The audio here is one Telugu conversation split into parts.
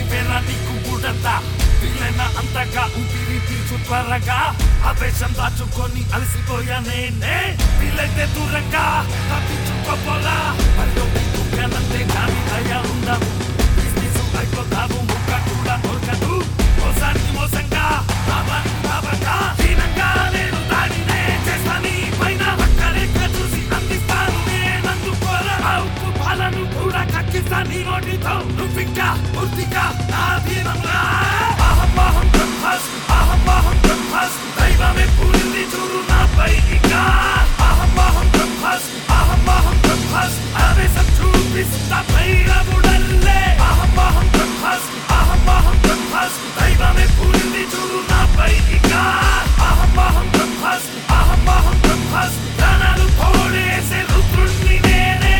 అయిపోయినా నీకు బుడంతా వీలైనా అంతగా ఊపిరి తీర్చు త్వరగా ఆవేశం దాచుకొని అలసిపోయా నేనే వీలైతే దూరంగా తప్పించుకోపోలా మరియు దుఃఖానంతే కానీ దయ ఉండవు బిజినెస్ అయిపోతావు ముక్క కూడా దొరకదు మోసానికి మోసంగా లాభంగా హీనంగా నేను దాడినే చేస్తా నీ పైన పక్కలేక చూసి అందిస్తాను నేనందుకోరా ఉప్పు పాలను కూడా కక్కిస్తా నీ నోటితో నువ్వింకా పూర్తిగా నా దీనంగా అహం బ్రహ్మాస్మి దైవమే పూరింది చూడు నాపై ఇంకా అహం బ్రహ్మాస్మి ఆవేశం చూపిస్తా భైరవుడల్లే అహం బ్రహ్మాస్మి దైవమే పూరింది చూడు నాపై ఇంకా అహం బ్రహ్మాస్మి ప్రాణాలు తోడేసే రుద్రుణ్ణి నేనే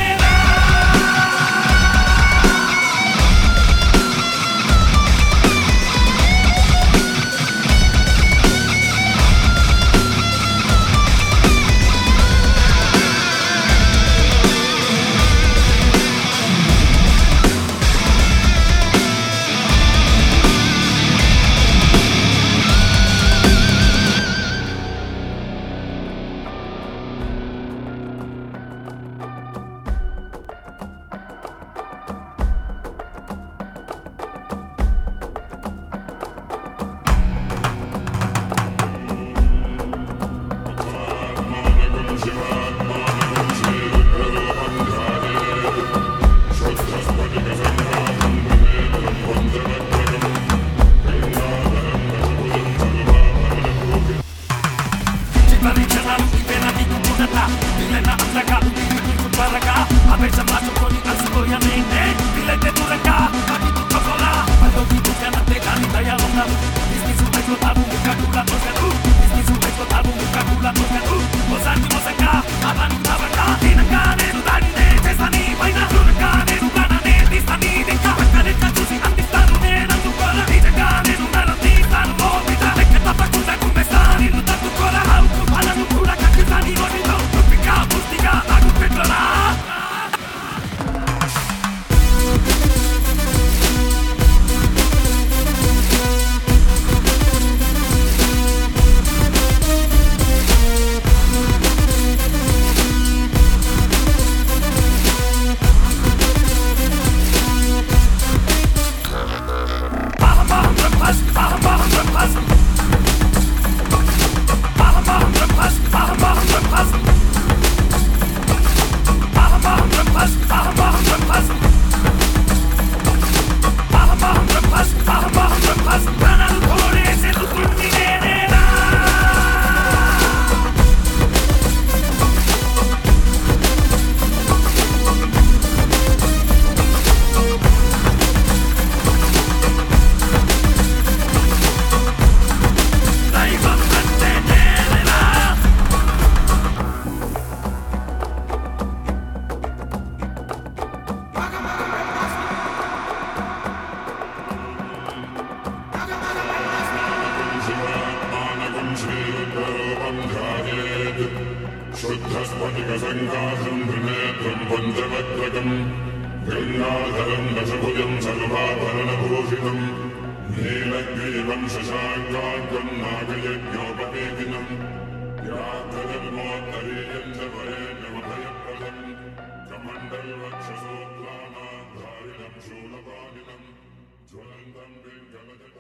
शुद्धस्फटिकसङ्काशं त्रिनेत्रं पञ्चवक्त्रकम् गङ्गाधरं दशभुजं सर्वाभरणभूषितं नीलग्रीवं शशाङ्काङ्कं नागयज्ञोपवेदिनं व्याघ्रजन्मोत्तरीयं च वरेण्यमभयप्रदं कमण्डलवक्षसूत्राणां धारिणं शूलपाणिनं ज्वलन्तं वेङ्कटजटा